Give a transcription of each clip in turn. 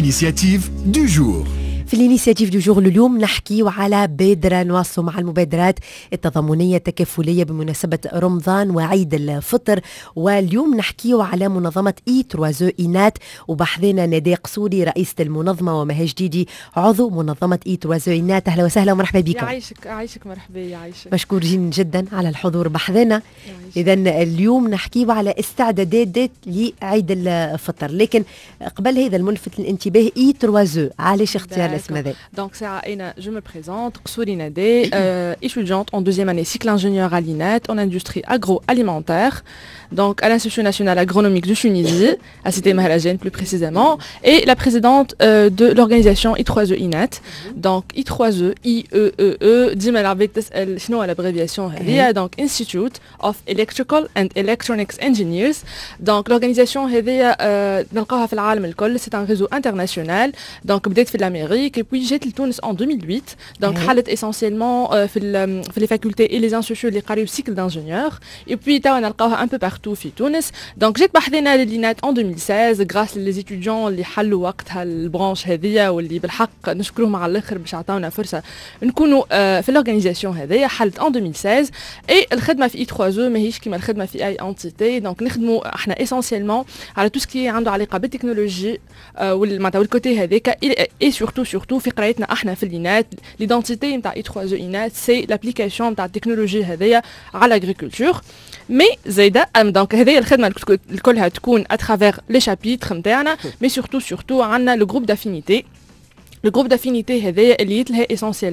l'initiative du jour. في الانيسياتيف دو جور اليوم نحكي على بادرة نواصل مع المبادرات التضامنية التكافلية بمناسبة رمضان وعيد الفطر. واليوم نحكي على منظمة إي3 إينات وبحذنا نادي قصوري رئيسة المنظمة ومها جديدي عضو منظمة إي3 إينات. أهلا وسهلا ومرحبا بكم. يعيشك مرحبا يعيشك. مشكورين جدا على الحضور بحذنا. إذا اليوم نحكي على استعدادات لعيد الفطر، لكن قبل هذا الملفت للانتباه إي3 علاش اختيار Donc, je me présente, Qsouri Nadé, étudiante en deuxième année cycle ingénieur à l'INET en industrie agroalimentaire, donc à l'Institut national agronomique de Tunisie, à Cité Mahalagène plus précisément, et la présidente de l'organisation I3E INET. Donc I3E, I-E-E-E, ديما العباد تسأل شنو l'abréviation هذه، donc Institute of Electrical and Electronics Engineers. Donc l'organisation هذه نلقاها في العالم الكل، c'est un réseau international. Donc بدأت في l'Amérique et puis جات لتونس en 2008. Donc حلت essentiellement في les facultés et les instituts اللي قاريو cycle d'ingénieur. Et puis توا نلقاوها un peu partout في تونس. Donc جيت بحثنا للإينات en 2016 grâce les étudiants اللي حلوا وقتها البرانش هذية واللي بالحق نشكرهم على الآخر باش عطاونا فرصة نكونوا في l'organisation هذية. حلت en 2016 et الخدمة في I3E ماهيش كيما الخدمة في أي entité. Donc نخدموا احنا essentiellement على tout ce qui عنده علاقة بالتكنولوجي والكوتي هذاك et surtout في قرايتنا احنا في الإينات l'identité نتاع I3E إينات c'est l'application نتاع التكنولوجي هذية على l'agriculture. مي زايدة دونك هذه الخدمة الكلها تكون اترافير لي شابيتر نتاعنا، مي سورتو عندنا لو جروب دافينيتي. لو جروب دافينيتي هذايا اللي يتلهى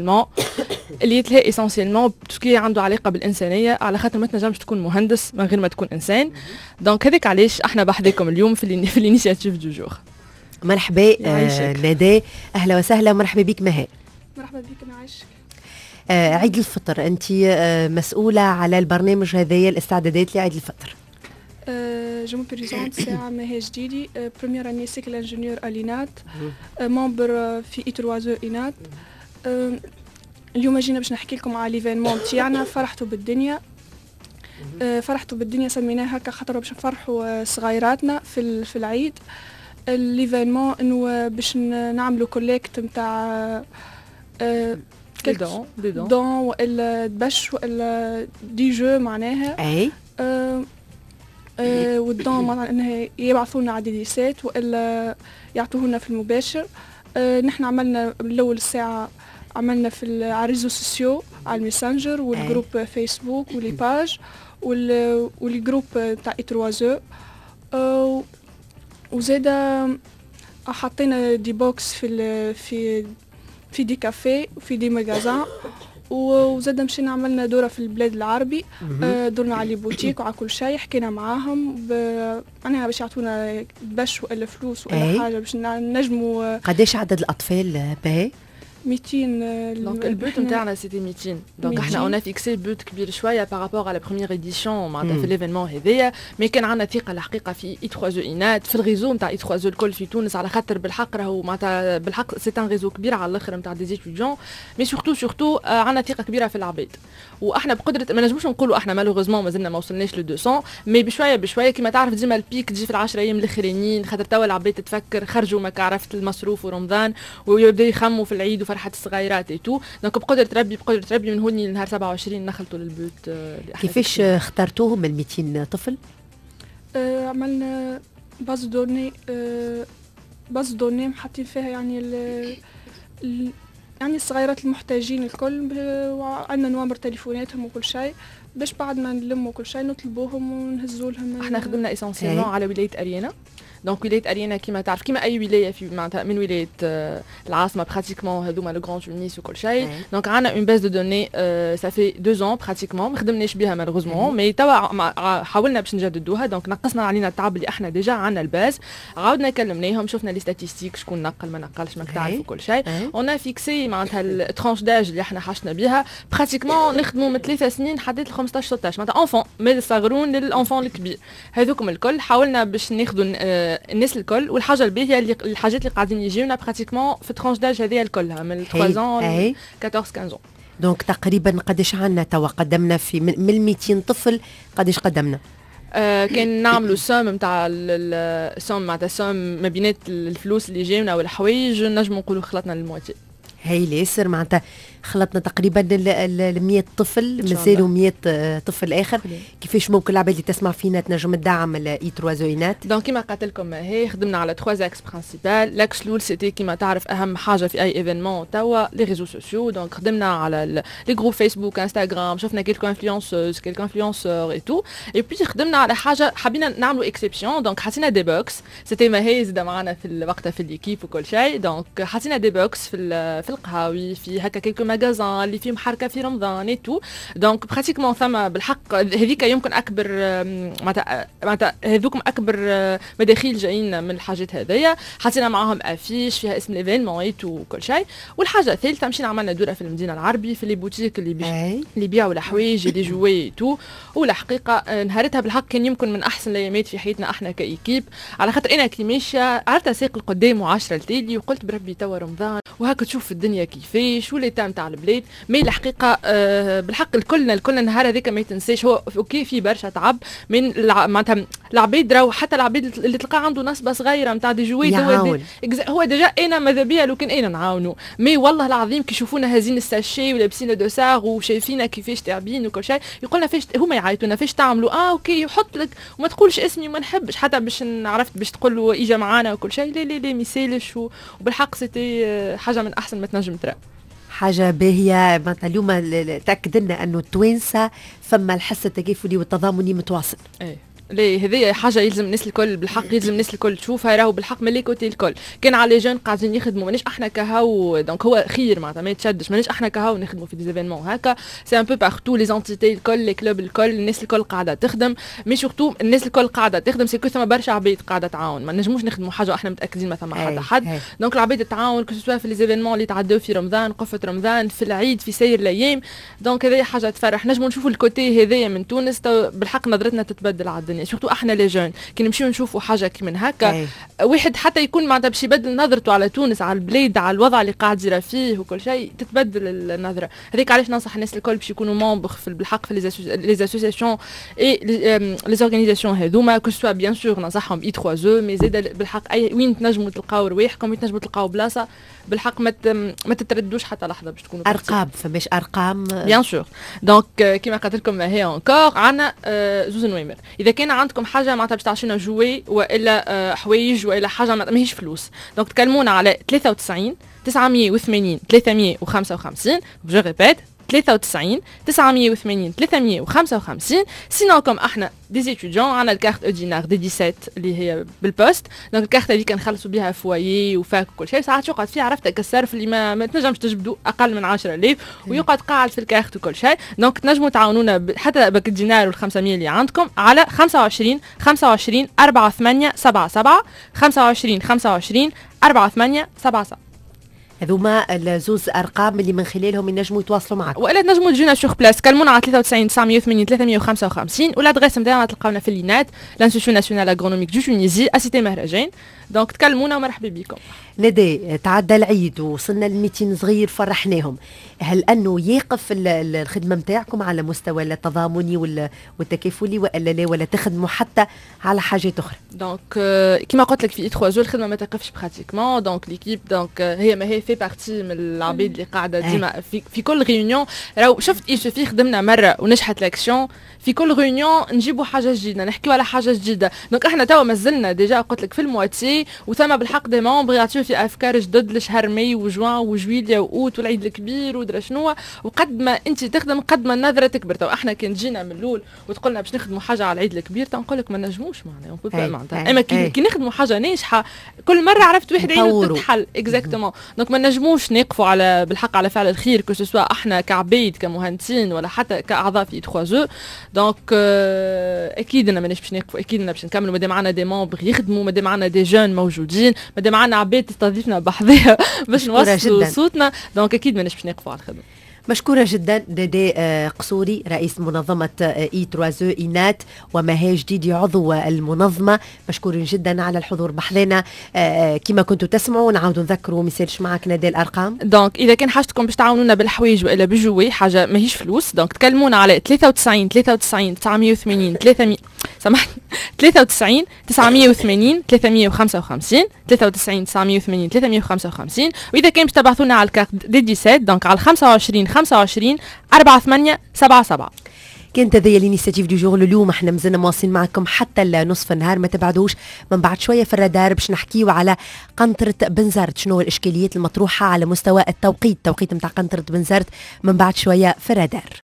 اسونسيلمون تسكي عنده علاقة بالإنسانية، على خاطر ما تنجمش تكون مهندس من غير ما تكون إنسان. دونك هذاك علاش احنا بحذاكم اليوم في الانيشياتيف دو جور. مرحبا ندى، أهلا وسهلا. مرحبا بك مها. مرحبا بك نعيشك. عيد الفطر أنت مسؤولة على البرنامج هذايا الاستعدادات لعيد الفطر. Je me présente, c'est Maha Jdidi, première année cycle ingénieur à l'INAT, membre في I3E إينات. اليوم جينا باش نحكي لكم على ليفينمون تاعنا. فرحتوا بالدنيا سميناها هكا خاطر باش نفرحوا صغيراتنا في العيد. الليفينمون انه باش نعملوا كوليكت نتاع دي دون ولا دبش ولا دي جو معناها اي والدون معناها انه يبعثوا لنا عديديسات والا يعطوهولنا في المباشر. نحن عملنا بالاول الساعه عملنا على الريزو سوسيو على الميسنجر والجروب فيسبوك ولي باج والجروب تاع I3E. وزاده حطينا دي بوكس في دي كافيه وفي دي مغازان. وزاد مشينا عملنا دورة في البلاد العربي، دورنا على بوتيك وعلى كل شيء، حكينا معاهم معناها باش يعطونا باش ولا فلوس ولا حاجة باش نجموا. قداش عدد الأطفال باهي؟ 200. Donc le but نتاعنا c'était 200. Donc احنا on a fixé but كبير شويه par rapport à la première édition معناتها في l'événement هذايا، مي كان عندنا ثقه الحقيقه في I3E إينات في الريزو نتاع I3E الكل في تونس، على خاطر بالحق راهو معناتها بالحق سي ان ريزو كبير على الاخر نتاع دي étudiants، مي سورتو عندنا ثقه كبيره في العباد. واحنا بقدره ما نجموش نقولوا احنا مالوغوزمون مازلنا ما وصلناش ل 200، مي بشويه كيما تعرف ديما البيك تجي في ال10 ايام الاخرانيين، خاطر توا العباد تتفكر خرجوا ما عرفت المصروف ورمضان ويبداو يخموا في العيد وفرحه الصغيرات ايتو. دونك بقدرة ربي من هوني لنهار 27 نخلطوا للبيوت. كيفاش اخترتوهم من 200 طفل؟ عملنا باز دوني محطين فيها يعني الصغيرات المحتاجين الكل، وعندنا نوامر تليفوناتهم وكل شيء باش بعد ما نلموا كل شيء نطلبوهم ونهزوا لهم. احنا خدمنا اسونسيلمون على ولاية أريانا. دونك ولاية أريانا كيما تعرف كيما أي ولاية في معناتها من ولاية العاصمة براتيكمون هذوما لو غران تونس وكل شيء. دونك عندنا اون باز دو دوني سافي 2 ans براتيكمون ما خدمناش بها مالوغوزمون، مي توا حاولنا باش نجددوها. دونك نقصنا علينا التعب اللي احنا ديجا عندنا الباز، عاودنا كلمناهم شفنا لي ستاتيستيك شكون نقل ما نقلش ما تعرف وكل شيء. اون فيكسي معناتها الترانش داج اللي احنا حشنا بها براتيكمون نخدموا من 3 سنين حديت ل 15 16 معناتها انفون من الصغرون للانفون الكبير هذوكم الكل. حاولنا باش ناخذوا الناس الكل، والحاجه الباهيه اللي الحاجات اللي قاعدين يجيونا براتيكمون في الترانش داج هذيا الكلها من 3 ans ل 14 15 ans. دونك تقريبا قداش عندنا توا قدمنا في من 200 طفل قداش قدمنا؟ كان نعملوا سوم نتاع السوم معناتها سوم ما بينات الفلوس اللي جاونا والحوايج نجموا نقولوا خلطنا للموتي. هاي ياسر معناتها خلطنا تقريبا 100 طفل مازالوا 100 طفل اخر. كيفاش ممكن العباد اللي تسمع فينا تنجم تدعم الاي تروازوينات؟ دونك كيما قلت لكم هي خدمنا على 3 اكس برينسيبال. لاكس الاول سيتي كيما تعرف اهم حاجه في اي ايفينمون توا لي ريزو سوسيو. دونك خدمنا على لي جروب فيسبوك انستغرام شفنا كيلكو انفلونسوز كيلكو انفلونسور اي تو اي بي خدمنا على حاجه حبينا نعملوا اكسبسيون. دونك حطينا دي بوكس سيتي ما هي زاد معنا في وقتها في ليكيب وكل شيء. دونك حطينا دي بوكس في القهاوي في هكا كيلكو ماغازان اللي فيهم حركه في رمضان اي تو. دونك براتيكمون ثم بالحق هذيك يمكن اكبر معناتها هذوكم اكبر مداخيل جايين من الحاجات هذيا. حطينا معاهم افيش فيها اسم الايفينمون اي تو وكل شيء. والحاجه الثالثه مشينا عملنا دوره في المدينه العربي في لي بوتيك اللي يبيعوا الحوايج اللي جوي تو. والحقيقه نهارتها بالحق كان يمكن من احسن الايامات في حياتنا احنا كايكيب على خاطر انا كي ماشيه عرفت اساق القدام و10 التالي وقلت بربي توا رمضان وهكا تشوف الدنيا كيفاش وليتام تاع البلاد. مي الحقيقه بالحق الكلنا النهار هذاك ما يتنساش. هو اوكي في برشا تعب من معناتها العباد راهو حتى العباد اللي تلقاه عنده نصبه صغيره نتاع دي جويد هو ديجا انا ماذا بيا لو كان انا نعاونوا. مي والله العظيم كي يشوفونا هازين الساشي ولابسين دوسار وشايفينا كيفاش تعبين وكل شيء يقولنا فاش هما يعيطونا فاش تعملوا اوكي يحط لك وما تقولش اسمي وما نحبش حتى باش عرفت باش تقول له اجا معانا وكل شيء. لا ميسالش وبالحق سيتي حاجه من احسن ما تنجم ترى. حاجة باهية معناتها اليوم تأكد لنا أنه التوانسة فما الحس التكافلي والتضامني متواصل. ليه هذه حاجه يلزم الناس الكل بالحق يلزم الناس الكل تشوفها راهو بالحق من لي كوتي الكل. كان على جون قاعدين يخدموا مانيش احنا كهو دونك هو خير معناتها ما يتشدش مانيش احنا كهو نخدموا في دي ايفينمون هكا سي ان بو بارتو لي زونتيتي الكل لي كلوب الكل الناس الكل قاعده تخدم. مي سورتو الناس الكل قاعده تخدم سي كو ثما برشا عباد قاعده تعاون. ما نجموش نخدموا حاجه احنا متاكدين ما ثما حد دونك العباد تعاون كو سوا في لي ايفينمون اللي تعدوا في رمضان قفه رمضان في العيد في سير الايام. دونك هذه حاجه تفرح. نجموا نشوفوا الكوتي هذايا من تونس بالحق نظرتنا تتبدل على الدنيا سورتو احنا لي جون كي نمشيو نشوفوا حاجه كي من هكا واحد حتى يكون معناتها باش يبدل نظرته على تونس على البلاد على الوضع اللي قاعد يرى فيه وكل شيء تتبدل النظره. هذيك علاش ننصح الناس الكل باش يكونوا ممبر في بالحق في لي اسوسياسيون اي لي اورغانيزاسيون هذوما كو سوا بيان سور ننصحهم اي 3 مي زاد بالحق اي وين تنجموا تلقاو رواحكم وين تنجموا تلقاو بلاصه بالحق ما تتردوش حتى لحظه باش تكونوا ارقام فماش ارقام بيان سور. دونك كيما قلت لكم هي انكور عندنا زوز نوامر. اذا كان عندكم حاجه معناتها باش تعطينا جوي والا حوايج والا حاجه ماهيش فلوس دونك تكلمونا على 93 980 355 جو ريبيت 93 980 355. سينوكم احنا دي ستوديون عندنا الكارت اودينار دي 17 اللي هي بالبوست. دونك الكارت هذيك كنخلصوا بها فوايي وفاك وكل شيء. ساعات يقعد فيه عرفت الصرف اللي ما تنجمش تجبدوا اقل من 10,000 ويقعد قاعد في الكارت وكل شيء. دونك تنجموا تعاونونا حتى باك الدينار وال500 اللي عندكم على 25 25 48 77 25 25 48 77. هذوما الزوز ارقام اللي من خلالهم ينجموا يتواصلوا معك والا تنجموا تجونا سور بلاس. كلمونا على 93 980 355 والادريس نتاعنا تلقاونا في اللينات لانستيتيو ناسيونال اغرونوميك دو تونيزي اسيتي مهرجان. دونك تكلمونا ومرحبا بكم. ندى تعدى العيد وصلنا ل 200 صغير فرحناهم. هل انه يقف الخدمه نتاعكم على مستوى التضامني والتكافلي والا لا ولا تخدموا حتى على حاجات اخرى؟ دونك كيما قلت لك في 3 الخدمه ما توقفش براتيكمون. دونك ليكيب دونك هي في بارتي من العباد اللي قاعده ديما في كل ريونيون. راهو شفت ايش في خدمنا مره ونجحت لاكسيون في كل ريونيون نجيبوا حاجه جديده نحكيوا على حاجه جديده. دونك احنا توا مازلنا ديجا قلت لك في المواتي وثم بالحق دي ممبر يعطيو في افكار جدد لشهر ماي وجوان وجويليا واوت والعيد الكبير ودرا شنو. وقد ما انت تخدم قد ما النظره تكبر. تو احنا كان جينا من الاول وتقولنا باش نخدموا حاجه على العيد الكبير تنقول لك ما نجموش معناها اما كي نخدموا حاجه ناجحه كل مره عرفت واحد عينه تتحل اكزاكتومون. دونك ما نجموش نقفوا على بالحق على فعل الخير كو سوا احنا كعبيد كمهندسين ولا حتى كاعضاء في 3 دونك اكيد انا مانيش باش نقفوا اكيد باش نكملوا مادام معنا دي ممبر يخدموا مادام معنا دي جون موجودين مادام معنا عباد تستضيفنا بحذاها باش نوصلوا صوتنا. دونك اكيد مانيش باش نقفوا على الخدمه. مشكورة جدا ندى قصوري رئيس منظمة اي 3 إينات ومها جديدي عضو المنظمة. مشكورين جدا على الحضور بحذنا. كما كنتوا تسمعوا نعاودوا نذكروا ميسالش معك ندى الأرقام. دونك إذا كان حاجتكم باش تعاونونا بالحوايج وإلا بالجوي حاجة ماهيش فلوس دونك تكلمونا على 93 93 980 300 سامحني 93 980 355 93 980 355. واذا كان باش تبعثونا على الكارت دي 17 دونك على 25 25 4877. كانت هذه الانيسياتيف دو جور. اليوم احنا مازلنا مواصلين معكم حتى نصف النهار، ما تبعدوش. من بعد شويه في الرادار باش نحكيو على قنطره بنزرت، شنو الاشكاليات المطروحه على مستوى التوقيت نتاع قنطره بنزرت. من بعد شويه في الرادار.